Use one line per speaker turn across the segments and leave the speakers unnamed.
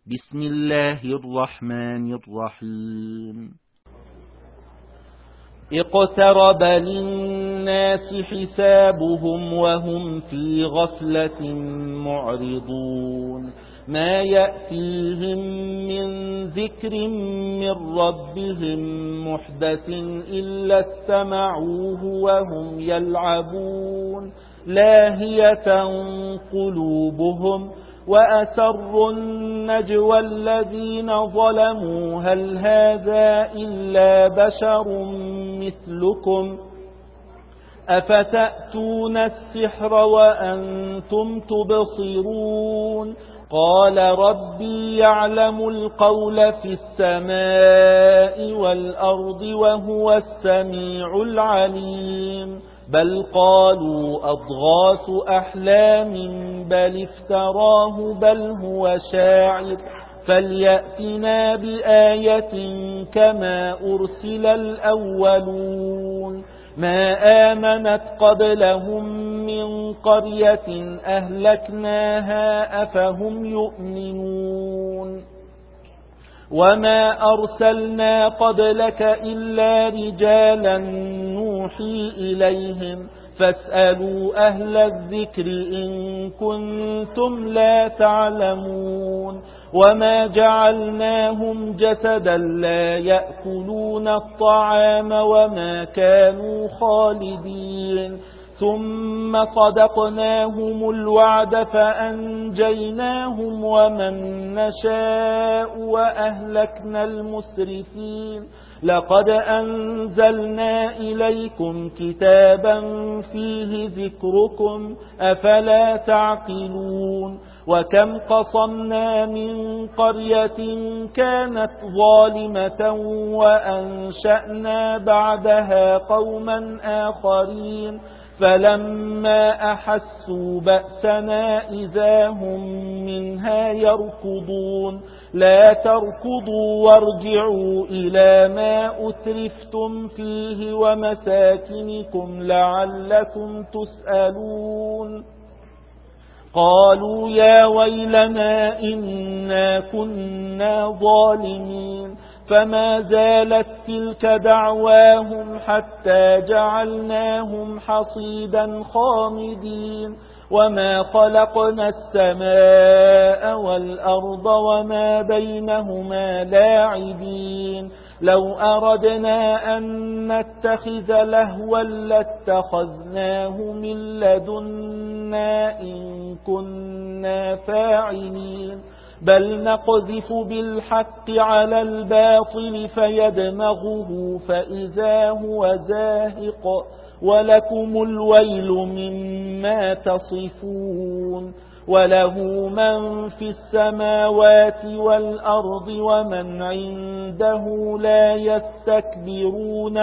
بسم الله الرحمن الرحيم. اقترب للناس حسابهم وهم في غفلة معرضون. ما يأتيهم من ذكر من ربهم محدث إلا استمعوه وهم يلعبون لاهية قلوبهم وأسروا النجوى الذين ظلموا هل هذا إلا بشر مثلكم أفتأتون السحر وأنتم تبصرون قال ربي يعلم القول في السماء والأرض وهو السميع العليم بل قالوا أضغاث أحلام بل افتراه بل هو شاعر فليأتنا بآية كما أرسل الأولون ما آمنت قبلهم من قرية أهلكناها أفهم يؤمنون وما أرسلنا قبلك إلا رجالا نوحي إليهم فاسألوا أهل الذكر إن كنتم لا تعلمون وما جعلناهم جسدا لا يأكلون الطعام وما كانوا خالدين ثم صدقناهم الوعد فأنجيناهم ومن نشاء وأهلكنا المسرفين لقد أنزلنا إليكم كتابا فيه ذكركم أفلا تعقلون وكم قصمنا من قرية كانت ظالمة وأنشأنا بعدها قوما آخرين فلما أحسوا بأسنا إذا هم منها يركضون لا تركضوا وارجعوا إلى ما أترفتم فيه ومساكنكم لعلكم تسألون قالوا يا ويلنا إنا كنا ظالمين فما زالت تلك دعواهم حتى جعلناهم حصيدا خامدين وما خلقنا السماء والأرض وما بينهما لاعبين لو أردنا أن نتخذ لهوا لاتخذناه من لدنا إن كنا فاعلين بل نقذف بالحق على الباطل فيدمغه فإذا هو زاهق ولكم الويل مما تصفون وله من في السماوات والأرض ومن عنده لا يستكبرون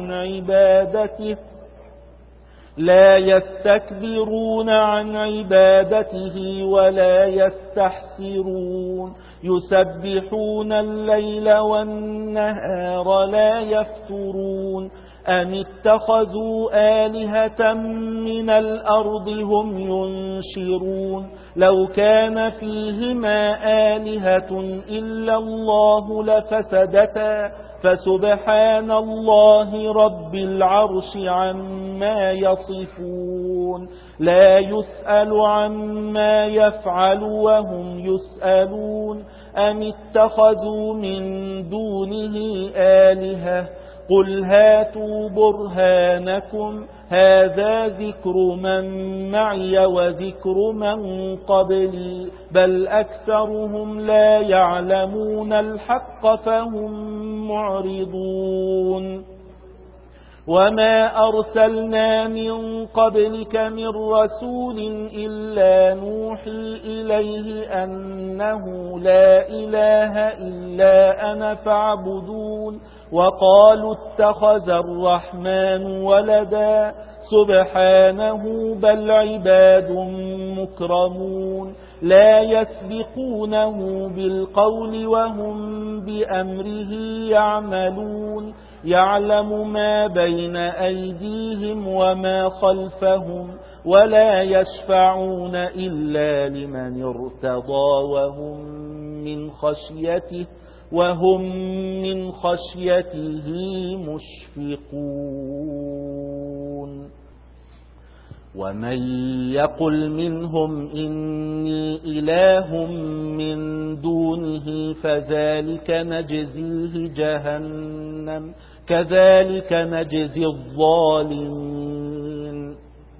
عن عبادته ولا يستحسرون يسبحون الليل والنهار لا يفترون أم اتخذوا آلهة من الأرض هم ينشرون لو كان فيهما آلهة إلا الله لفسدتا فسبحان الله رب العرش عما يصفون لا يسأل عما يفعل وهم يسألون أم اتخذوا من دونه آلهة قل هاتوا برهانكم هذا ذكر من معي وذكر من قبلي بل أكثرهم لا يعلمون الحق فهم معرضون وما أرسلنا من قبلك من رسول إلا نوحي إليه أنه لا إله إلا أنا فاعبدون وقالوا اتخذ الرحمن ولدا سبحانه بل عباد مكرمون لا يسبقونه بالقول وهم بأمره يعملون يعلم ما بين أيديهم وما خلفهم ولا يشفعون إلا لمن ارتضى وهم من من خشيته مشفقون. ومن يقل منهم إني إله من دونه فذلك نجزيه جهنم كذلك نجزي الظالمين.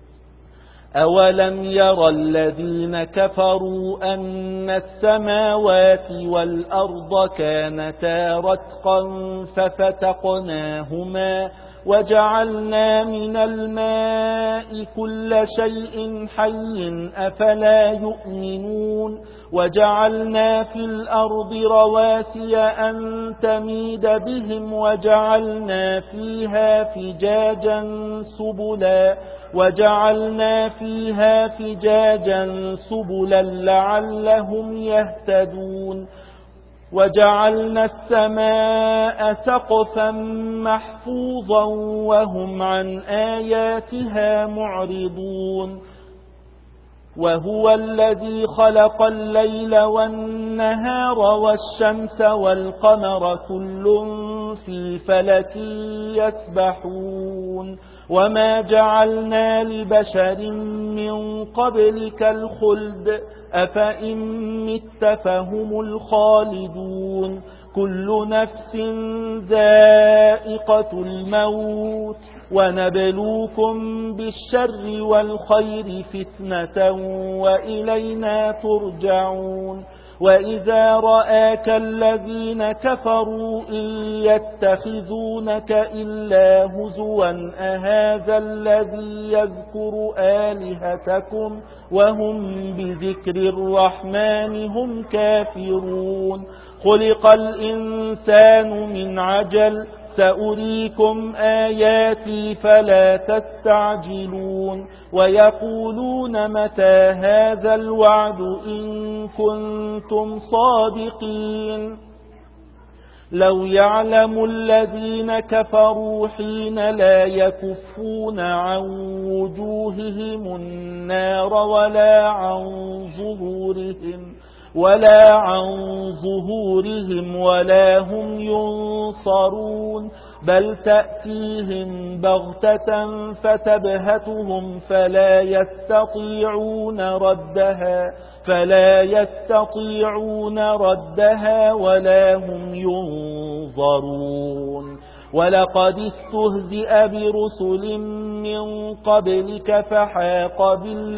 أولم يرى الذين كفروا أن السماوات والأرض كانتا رتقا ففتقناهما وجعلنا من الماء كل شيء حي أفلا يؤمنون. وجعلنا في الأرض رواسي أن تميد بهم وجعلنا فيها فجاجا سبلا لعلهم يهتدون. وجعلنا السماء سقفا محفوظا وهم عن آياتها معرضون. وهو الذي خلق الليل والنهار والشمس والقمر كل في فلك يسبحون. وما جعلنا لبشر من قبلك الخلد أفإن مت فهم الخالدون. كل نفس ذائقة الموت ونبلوكم بالشر والخير فتنة وإلينا ترجعون. وإذا رآك الذين كفروا إن يتخذونك إلا هزوا أهذا الذي يذكر آلهتكم وهم بذكر الرحمن هم كافرون. خلق الإنسان من عجل سأريكم آياتي فلا تستعجلون. ويقولون متى هذا الوعد إن كنتم صادقين. لو يعلم الذين كفروا حين لا يكفون عن وجوههم النار ولا عن ظهورهم ولا هم ينصرون. بل تأتيهم بغتة فتبهتهم فلا يستطيعون ردها ولا هم ينظرون. ولقد استهزئ برسل من قبلك فحاق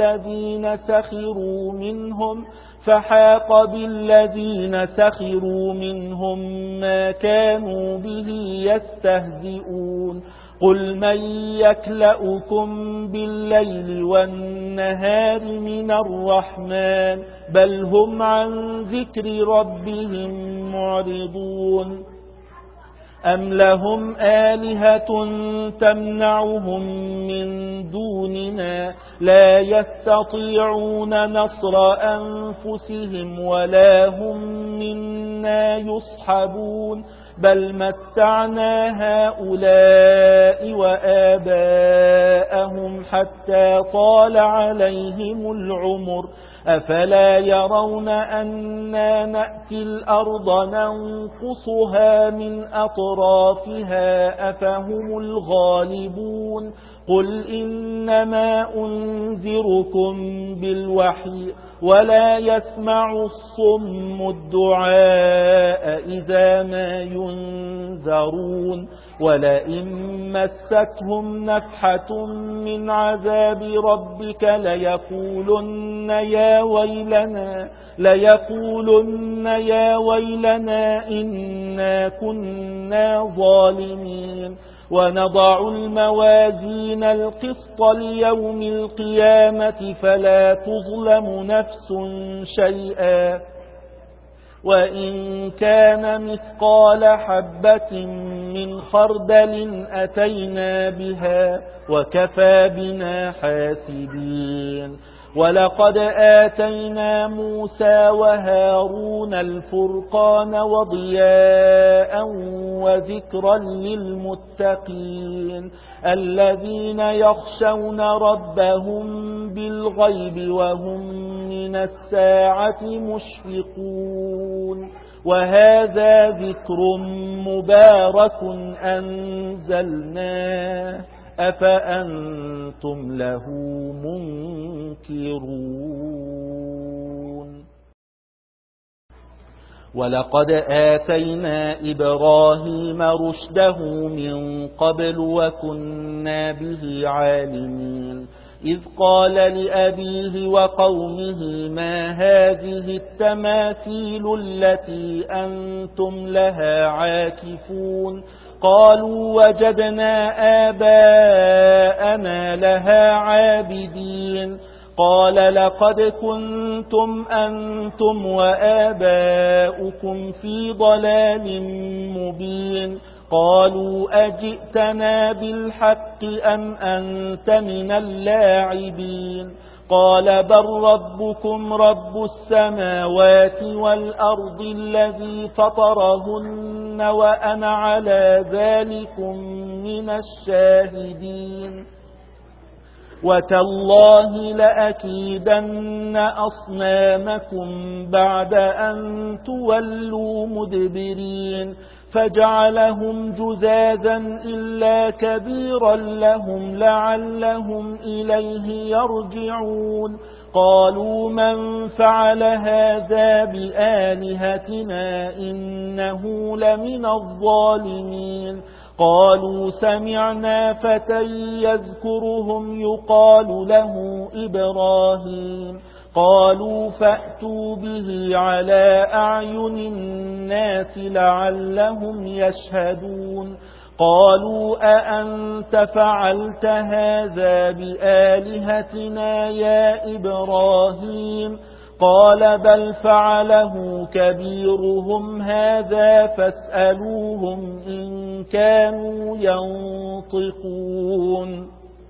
بالذين سخروا منهم ما كانوا به يستهزئون. قل من يكلؤكم بالليل والنهار من الرحمن بل هم عن ذكر ربهم معرضون. أم لهم آلهة تمنعهم من دوننا لا يستطيعون نصر أنفسهم ولا هم منا يصحبون. بل متعنا هؤلاء وآباءهم حتى طال عليهم العمر أفلا يرون أنا نأتي الأرض ننقصها من أطرافها أفهم الغالبون. قل إنما أنذركم بالوحي ولا يسمع الصم الدعاء إذا ما ينذرون. ولئن مستهم نفحة من عذاب ربك ليقولن يا ويلنا إنا كنا ظالمين. ونضع الموازين القسط ليوم القيامة فلا تظلم نفس شيئا وإن كان مثقال حبة من خردل أتينا بها وكفى بنا حاسبين. ولقد آتينا موسى وهارون الفرقان وضياء وذكرا للمتقين الذين يخشون ربهم بالغيب وهم من الساعة مشفقون. وهذا ذكر مبارك أنزلناه أفأنتم له منكرون ولقد آتينا إبراهيم رشده من قبل وكنا به عالمين إذ قال لأبيه وقومه ما هذه التماثيل التي أنتم لها عاكفون قالوا وجدنا آباءنا لها عابدين قال لقد كنتم أنتم وآباؤكم في ضلال مبين قالوا أجئتنا بالحق أم أنت من اللاعبين قال بل ربكم رب السماوات والأرض الذي فطرهن وأنا على ذلكم من الشاهدين وتالله لأكيدن أصنامكم بعد أن تولوا مدبرين فجعلهم جذاذا إلا كبيرا لهم لعلهم إليه يرجعون قالوا من فعل هذا بآلهتنا إنه لمن الظالمين قالوا سمعنا فتى يذكرهم يقال له إبراهيم قالوا فأتوا به على أعين الناس لعلهم يشهدون قالوا أأنت فعلت هذا بآلهتنا يا إبراهيم قال بل فعله كبيرهم هذا فاسألوهم إن كانوا ينطقون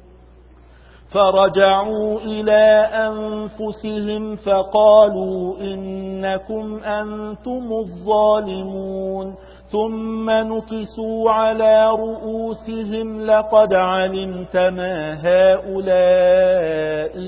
فرجعوا إلى أنفسهم فقالوا إنكم أنتم الظالمون ثم نكسوا على رؤوسهم لقد علمت ما هؤلاء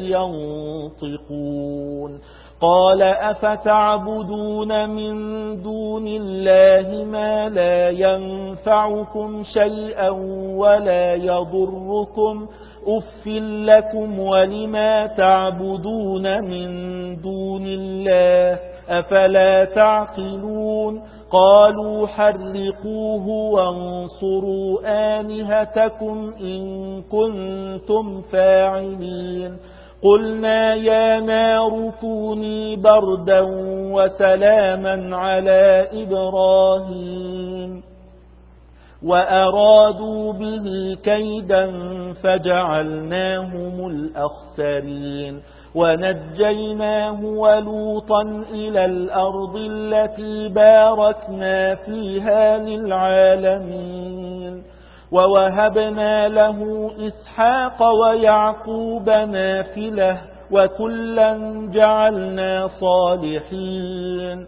ينطقون قال أفتعبدون من دون الله ما لا ينفعكم شيئا ولا يضركم أف لكم ولما تعبدون من دون الله أفلا تعقلون قالوا حرقوه وانصروا آلهتكم إن كنتم فاعلين قلنا يا نار كوني بردا وسلاما على إبراهيم وأرادوا به كيدا فجعلناهم الأخسرين ونجيناه ولوطا إلى الأرض التي باركنا فيها للعالمين ووهبنا له إسحاق ويعقوب نافلة وكلا جعلنا صالحين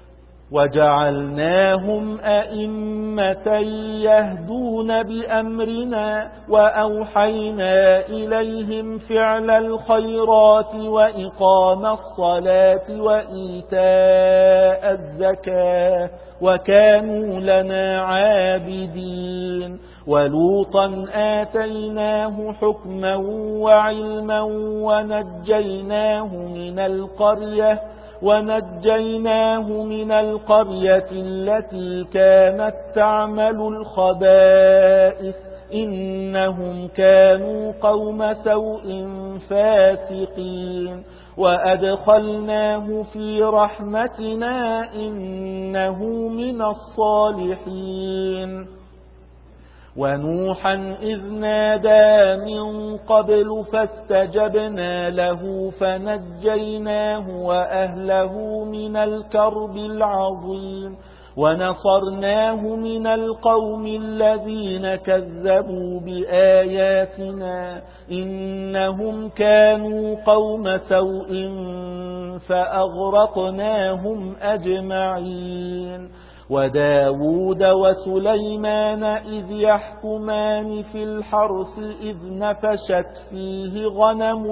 وجعلناهم أئمة يهدون بأمرنا وأوحينا إليهم فعل الخيرات وإقام الصلاة وإيتاء الزكاة وكانوا لنا عابدين ولوطا آتيناه حكما وعلما ونجيناه من القرية التي كانت تعمل الخبائث إنهم كانوا قوم سوء فاسقين وأدخلناه في رحمتنا إنه من الصالحين ونوحا إذ نادى من قبل فاستجبنا له فنجيناه وأهله من الكرب العظيم ونصرناه من القوم الذين كذبوا بآياتنا إنهم كانوا قوم سوء فأغرقناهم أجمعين وداود وسليمان إذ يحكمان في الحرث إذ نفشت فيه غنم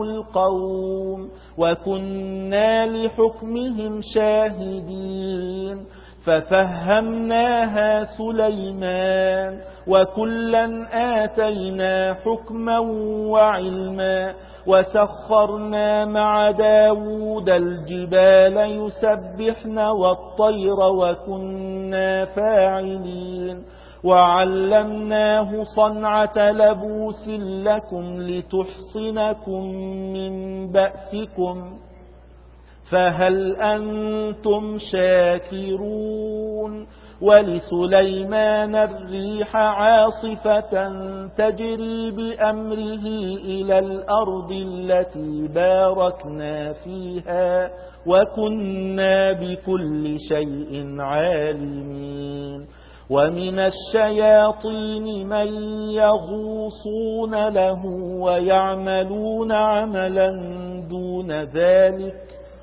القوم وكنا لحكمهم شاهدين ففهمناها سليمان وكلا آتينا حكما وعلما وسخرنا مع داود الجبال يسبحن والطير وكنا فاعلين وعلمناه صنعة لبوس لكم لتحصنكم من بأسكم فهل أنتم شاكرون ولسليمان الريح عاصفة تجري بأمره إلى الأرض التي باركنا فيها وكنا بكل شيء عالمين ومن الشياطين من يغوصون له ويعملون عملا دون ذلك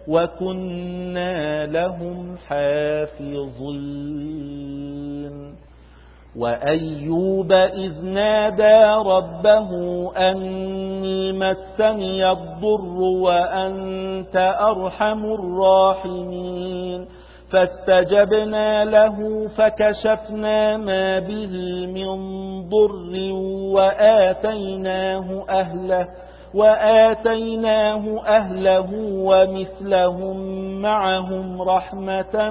وكنا لهم حافظين وأيوب إذ نادى ربه أني مسني الضر وأنت أرحم الراحمين فاستجبنا له فكشفنا ما به من ضر وآتيناه أهله ومثلهم معهم رحمة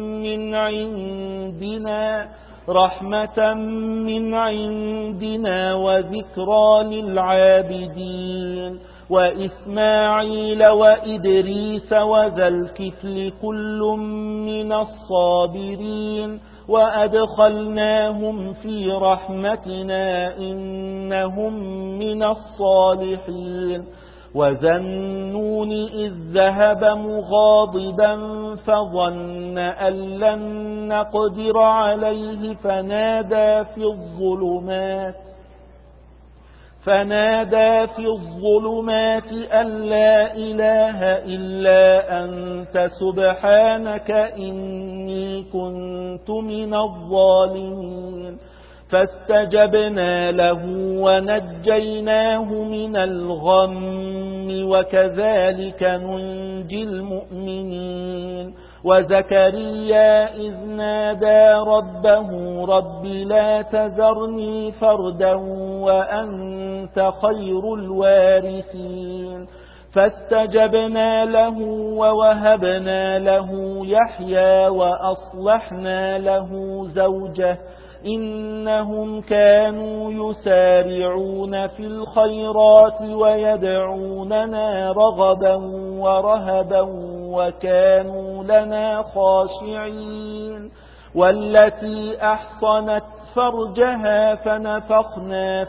من عندنا وذكرى للعابدين وإسماعيل وإدريس وذا الكفل كل من الصابرين وأدخلناهم في رحمتنا إنهم من الصالحين وذا النون إذ ذهب مغاضبا فظن أن لن نقدر عليه فنادى في الظلمات أن لا إله إلا أنت سبحانك إني كنت من الظالمين فاستجبنا له ونجيناه من الغم وكذلك ننجي المؤمنين وزكريا إذ نادى ربه رب لا تذرني فردا وأنت خير الوارثين فاستجبنا له ووهبنا له يحيى وأصلحنا له زوجه إنهم كانوا يسارعون في الخيرات ويدعوننا رغبا ورهبا وكانوا لنا خاشعين والتي أحصنت فرجها فنفخنا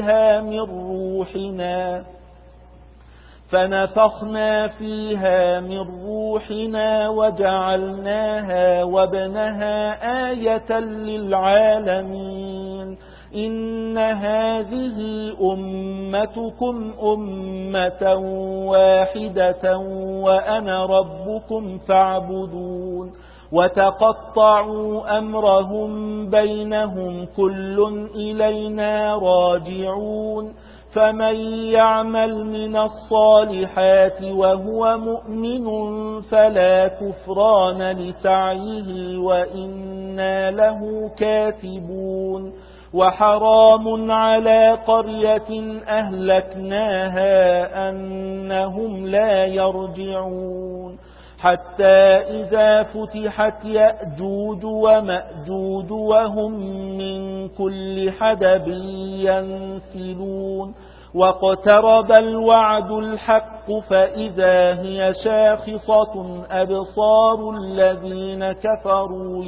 فيها من روحنا وجعلناها وابنها آية للعالمين إن هذه أمتكم أمة واحدة وأنا ربكم فاعبدون وتقطعوا أمرهم بينهم كل إلينا راجعون فمن يعمل من الصالحات وهو مؤمن فلا كفران لسعيه وإنا له كاتبون وحرام على قرية أهلكناها أنهم لا يرجعون حتى إذا فتحت يأجوج ومأجوج وهم من كل حدب ينسلون واقترب الوعد الحق فإذا هي شاخصة أبصار الذين كفروا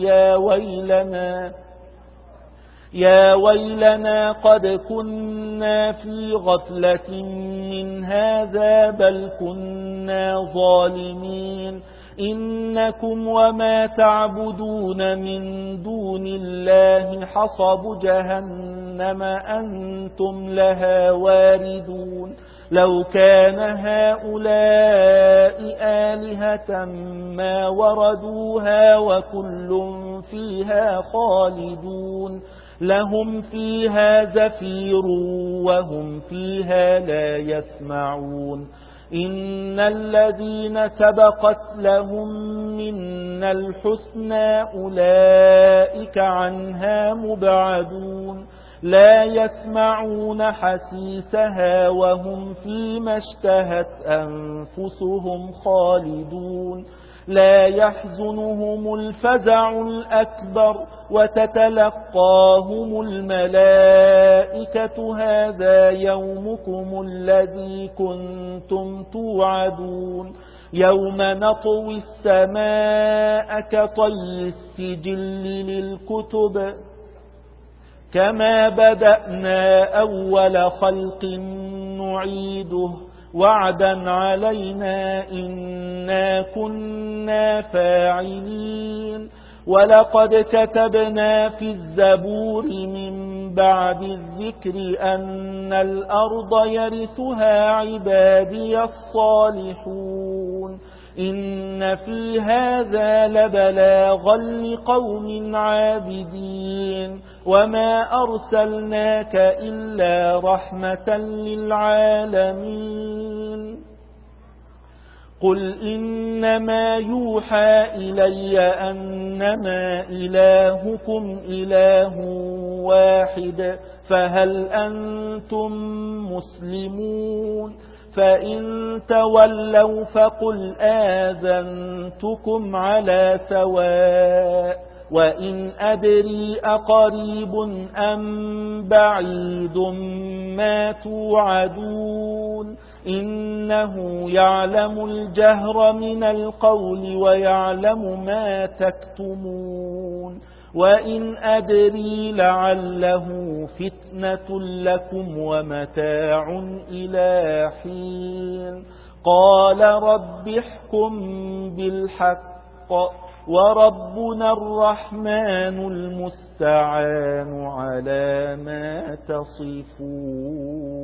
يا ويلنا قد كنا في غفلة من هذا بل كنا ظالمين إنكم وما تعبدون من دون الله حصب جهنم أنتم لها واردون لو كان هؤلاء آلهة ما وردوها وكل فيها خالدون لهم فيها زفير وهم فيها لا يسمعون إن الذين سبقت لهم منا الحسنى أولئك عنها مبعدون لا يسمعون حسيسها وهم فيما اشتهت أنفسهم خالدون لا يحزنهم الفزع الأكبر وتتلقاهم الملائكة هذا يومكم الذي كنتم توعدون يوم نطوي السماء كطي السجل للكتب كما بدأنا أول خلق نعيده وعدا علينا إنا كنا فاعلين ولقد كتبنا في الزبور من بعد الذكر أن الأرض يرثها عبادي الصالحون إن في هذا لبلاغا لقوم عابدين وما أرسلناك إلا رحمة للعالمين قل إنما يوحى إلي أنما إلهكم إله واحد فهل أنتم مسلمون فإن تولوا فقل آذنتكم على سواء وإن أدري أقريب أم بعيد ما توعدون إنه يعلم الجهر من القول ويعلم ما تكتمون وإن أدري لعله فتنة لكم ومتاع إلى حين قال رب احكم بالحق وربنا الرحمن المستعان على ما تصفون